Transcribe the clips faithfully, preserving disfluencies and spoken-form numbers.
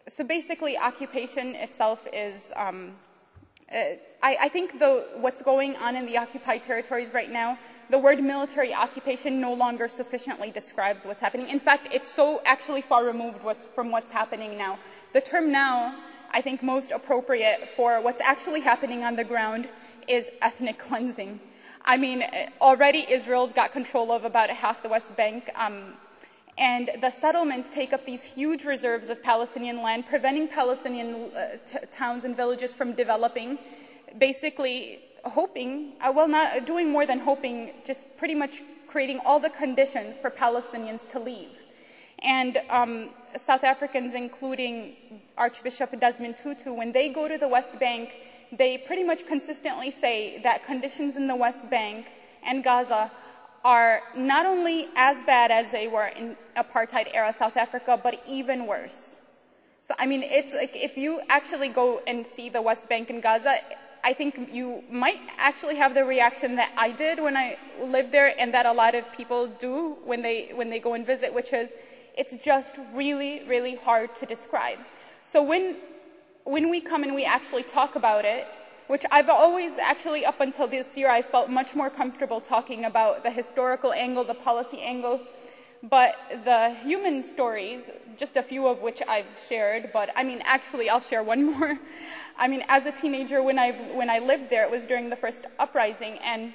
so basically, occupation itself is, um, uh, I, I think the, what's going on in the occupied territories right now, the word military occupation no longer sufficiently describes what's happening. In fact, it's so actually far removed what's, from what's happening now. The term now, I think most appropriate for what's actually happening on the ground is ethnic cleansing. I mean, already Israel's got control of about half the West Bank, um, and the settlements take up these huge reserves of Palestinian land, preventing Palestinian uh, t- towns and villages from developing, basically hoping, uh, well, not doing more than hoping, just pretty much creating all the conditions for Palestinians to leave. And um, South Africans, including Archbishop Desmond Tutu, when they go to the West Bank, they pretty much consistently say that conditions in the West Bank and Gaza are not only as bad as they were in apartheid-era South Africa, but even worse. So, I mean, it's like if you actually go and see the West Bank and Gaza, I think you might actually have the reaction that I did when I lived there, and that a lot of people do when they when they go and visit, which is it's just really, really hard to describe. So when when we come and we actually talk about it, which I've always actually, up until this year, I felt much more comfortable talking about the historical angle, the policy angle, but the human stories, just a few of which I've shared, but I mean, actually, I'll share one more. I mean, as a teenager, when I when I lived there, it was during the first uprising, and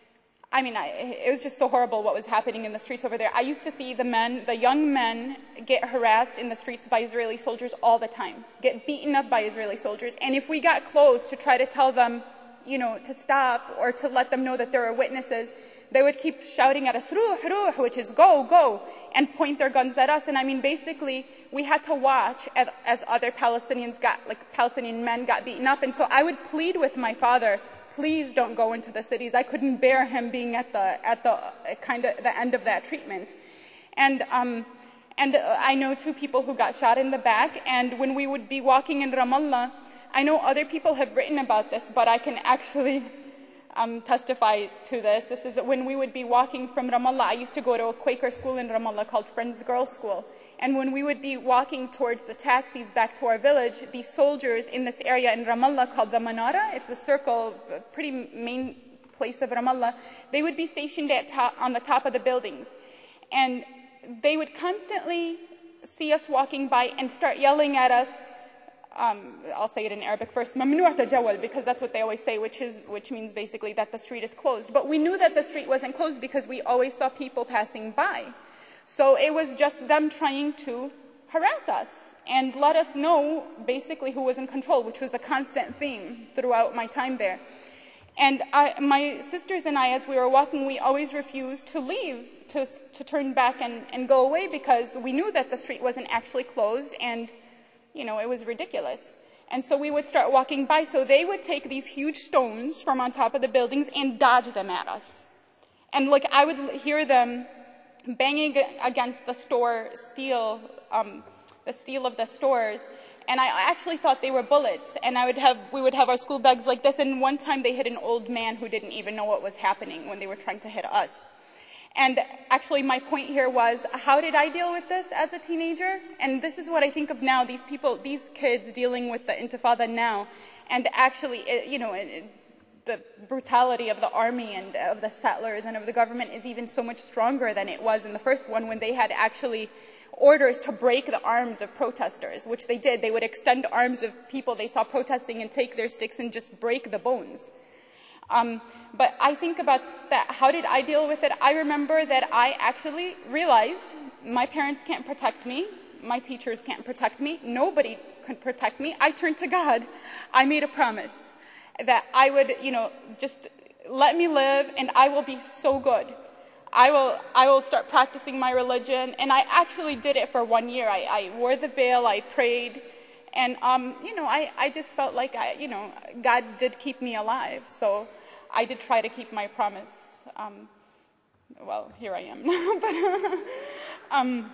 I mean, I, it was just so horrible what was happening in the streets over there. I used to see the men, the young men, get harassed in the streets by Israeli soldiers all the time, get beaten up by Israeli soldiers. And if we got close to try to tell them, you know, to stop or to let them know that there are witnesses, they would keep shouting at us, ruh, ruh, which is go, go, and point their guns at us. And I mean, basically, we had to watch as, as other Palestinians got, like Palestinian men got beaten up. And so I would plead with my father, please don't go into the cities. I couldn't bear him being at the at the uh, kind of the end of that treatment. And um, and uh, I know two people who got shot in the back. And when we would be walking in Ramallah, I know other people have written about this, but I can actually um, testify to this. This is when we would be walking from Ramallah. I used to go to a Quaker school in Ramallah called Friends Girls School. And when we would be walking towards the taxis back to our village, these soldiers in this area in Ramallah called the Manara, it's a circle, a pretty main place of Ramallah, they would be stationed at top, on the top of the buildings. And they would constantly see us walking by and start yelling at us, um, I'll say it in Arabic first, "Mamnu' tajawal," because that's what they always say, which is which means basically that the street is closed. But we knew that the street wasn't closed because we always saw people passing by. So it was just them trying to harass us and let us know basically who was in control, which was a constant theme throughout my time there. And I, my sisters and I, as we were walking, we always refused to leave, to, to turn back and, and go away, because we knew that the street wasn't actually closed and, you know, it was ridiculous. And so we would start walking by. So they would take these huge stones from on top of the buildings and dodge them at us. And like I would hear them banging against the store steel, um, the steel of the stores, and I actually thought they were bullets. And I would have, we would have our school bags like this. And one time they hit an old man who didn't even know what was happening when they were trying to hit us. And actually, my point here was, how did I deal with this as a teenager? And this is what I think of now. These people, these kids dealing with the Intifada now, and actually, you know. It, the brutality of the army and of the settlers and of the government is even so much stronger than it was in the first one, when they had actually orders to break the arms of protesters, which they did. They would extend arms of people they saw protesting and take their sticks and just break the bones. Um, but I think about that. How did I deal with it? I remember that I actually realized my parents can't protect me. My teachers can't protect me. Nobody can protect me. I turned to God. I made a promise that I would, you know, just let me live and I will be so good. I will, I will start practicing my religion. And I actually did it for one year. I, I wore the veil, I prayed, and, um, you know, I, I just felt like I, you know, God did keep me alive. So I did try to keep my promise. Um, well, here I am now. but, um,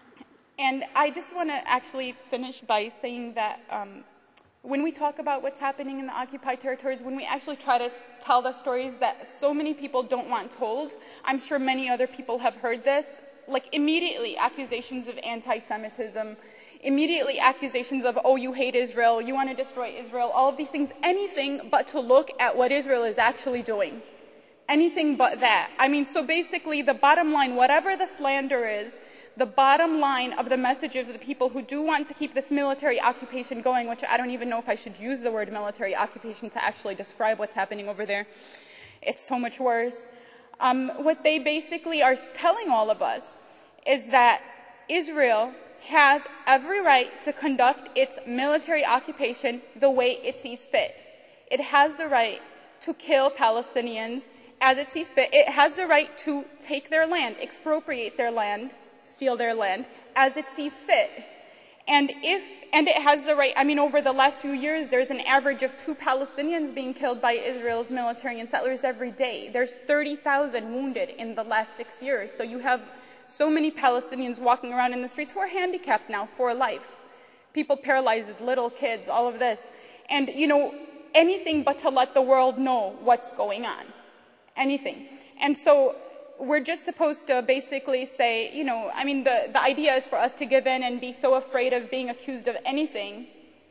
and I just want to actually finish by saying that, um, when we talk about what's happening in the occupied territories, when we actually try to tell the stories that so many people don't want told, I'm sure many other people have heard this, like immediately accusations of anti-Semitism, immediately accusations of, oh, you hate Israel, you want to destroy Israel, all of these things, anything but to look at what Israel is actually doing. Anything but that. I mean, so basically the bottom line, whatever the slander is, the bottom line of the message of the people who do want to keep this military occupation going, which I don't even know if I should use the word military occupation to actually describe what's happening over there. It's so much worse. Um, what they basically are telling all of us is that Israel has every right to conduct its military occupation the way it sees fit. It has the right to kill Palestinians as it sees fit. It has the right to take their land, expropriate their land, steal their land as it sees fit. And if, and it has the right, I mean, over the last few years, there's an average of two Palestinians being killed by Israel's military and settlers every day. There's thirty thousand wounded in the last six years. So you have so many Palestinians walking around in the streets who are handicapped now for life. People paralyzed, little kids, all of this. And, you know, anything but to let the world know what's going on. Anything. And so we're just supposed to basically say, you know, I mean, the, the idea is for us to give in and be so afraid of being accused of anything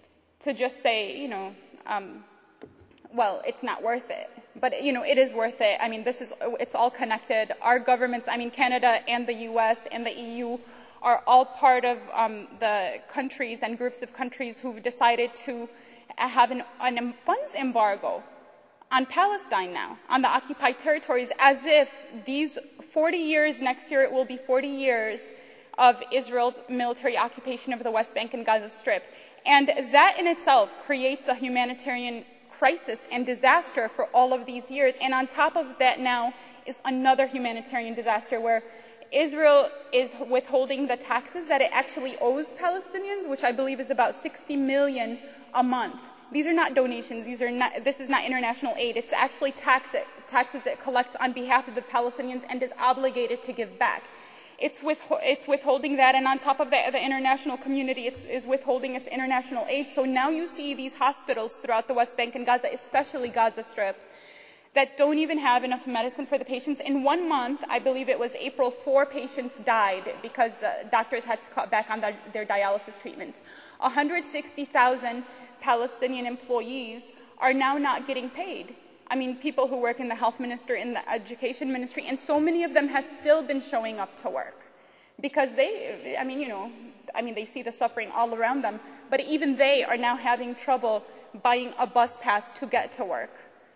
to just say, you know, um, well, it's not worth it. But, you know, it is worth it. I mean, this is, it's all connected. Our governments, I mean, Canada and the U S and the E U are all part of um, the countries and groups of countries who've decided to have an, an funds embargo on Palestine now, on the occupied territories, as if these forty years, next year it will be forty years of Israel's military occupation of the West Bank and Gaza Strip. And that in itself creates a humanitarian crisis and disaster for all of these years. And on top of that now is another humanitarian disaster where Israel is withholding the taxes that it actually owes Palestinians, which I believe is about sixty million a month. These are not donations. These are not, this is not international aid. It's actually tax it, taxes it collects on behalf of the Palestinians and is obligated to give back. It's, with, it's withholding that, and on top of that, the international community it's, is withholding its international aid. So now you see these hospitals throughout the West Bank and Gaza, especially Gaza Strip, that don't even have enough medicine for the patients. In one month, I believe it was April, four patients died because the doctors had to cut back on their, their dialysis treatments. one hundred sixty thousand Palestinian employees are now not getting paid. I mean, people who work in the health ministry, in the education ministry, and so many of them have still been showing up to work because they, I mean, you know, I mean, they see the suffering all around them, but even they are now having trouble buying a bus pass to get to work.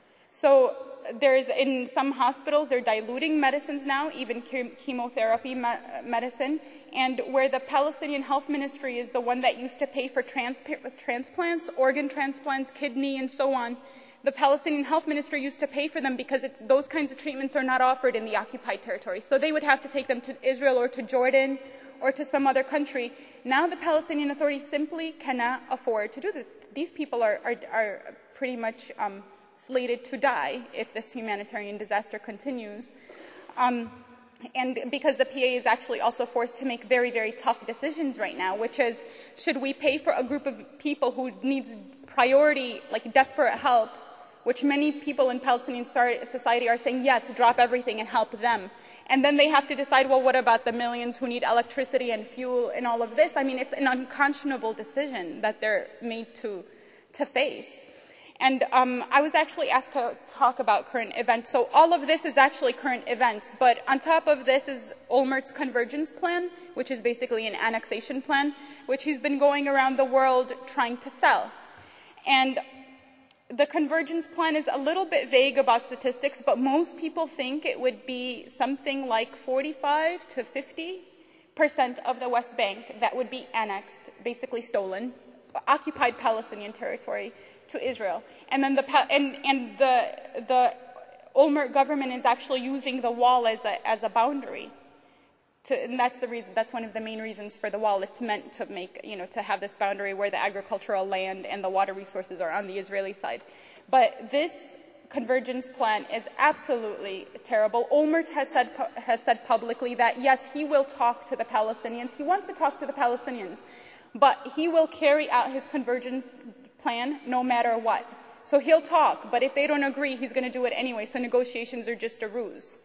So there's, in some hospitals, they're diluting medicines now, even chemotherapy me- medicine, and where the Palestinian Health Ministry is the one that used to pay for trans- transplants, organ transplants, kidney, and so on, the Palestinian Health Ministry used to pay for them because it's, those kinds of treatments are not offered in the occupied territory. So they would have to take them to Israel or to Jordan or to some other country. Now the Palestinian Authority simply cannot afford to do this. These people are, are, are pretty much um, slated to die if this humanitarian disaster continues. Um, and because the P A is actually also forced to make very, very tough decisions right now, which is, should we pay for a group of people who needs priority, like desperate help, which many people in Palestinian society are saying, yes, drop everything and help them. And then they have to decide, well, what about the millions who need electricity and fuel and all of this? I mean, it's an unconscionable decision that they're made to, to face. And um, I was actually asked to talk about current events. So all of this is actually current events. But on top of this is Olmert's convergence plan, which is basically an annexation plan, which he's been going around the world trying to sell. And the convergence plan is a little bit vague about statistics, but most people think it would be something like forty-five to fifty percent of the West Bank that would be annexed, basically stolen, occupied Palestinian territory to Israel. And then the and and the the Olmert government is actually using the wall as a as a boundary. To, and that's the reason. That's one of the main reasons for the wall. It's meant to make, you know, to have this boundary where the agricultural land and the water resources are on the Israeli side. But this convergence plan is absolutely terrible. Olmert has said has said publicly that yes, he will talk to the Palestinians. He wants to talk to the Palestinians, but he will carry out his convergence plan no matter what. So he'll talk, but if they don't agree, he's going to do it anyway. So negotiations are just a ruse.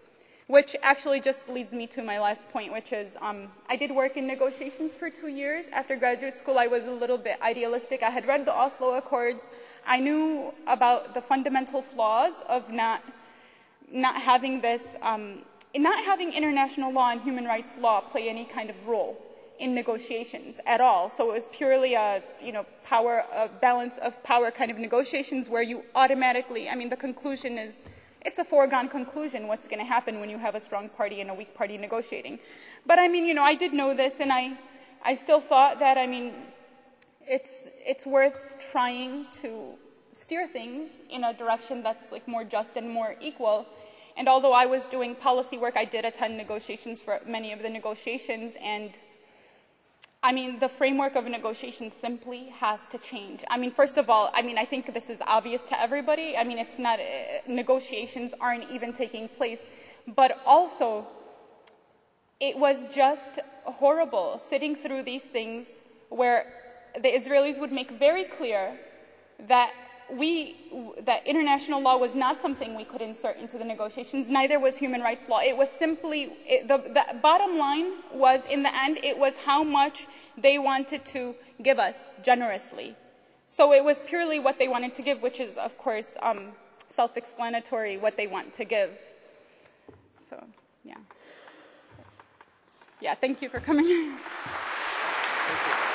which actually just leads me to my last point, which is um, I did work in negotiations for two years. After graduate school, I was a little bit idealistic. I had read the Oslo Accords. I knew about the fundamental flaws of not not having this, um, not having international law and human rights law play any kind of role in negotiations at all. So it was purely a, you know, power, a balance of power kind of negotiations where you automatically, I mean, the conclusion is, it's a foregone conclusion what's going to happen when you have a strong party and a weak party negotiating. But I mean, you know, I did know this, and I, I still thought that, I mean, it's, it's worth trying to steer things in a direction that's like more just and more equal. And although I was doing policy work, I did attend negotiations for many of the negotiations, and I mean, the framework of negotiations simply has to change. I mean, first of all, I mean, I think this is obvious to everybody. I mean, it's not, uh, negotiations aren't even taking place. But also, it was just horrible sitting through these things where the Israelis would make very clear that we, that international law was not something we could insert into the negotiations, neither was human rights law. It was simply, it, the, the bottom line was, in the end, it was how much they wanted to give us generously. So it was purely what they wanted to give, which is, of course, um, self-explanatory, what they want to give. So, yeah. Yeah, thank you for coming. Thank you.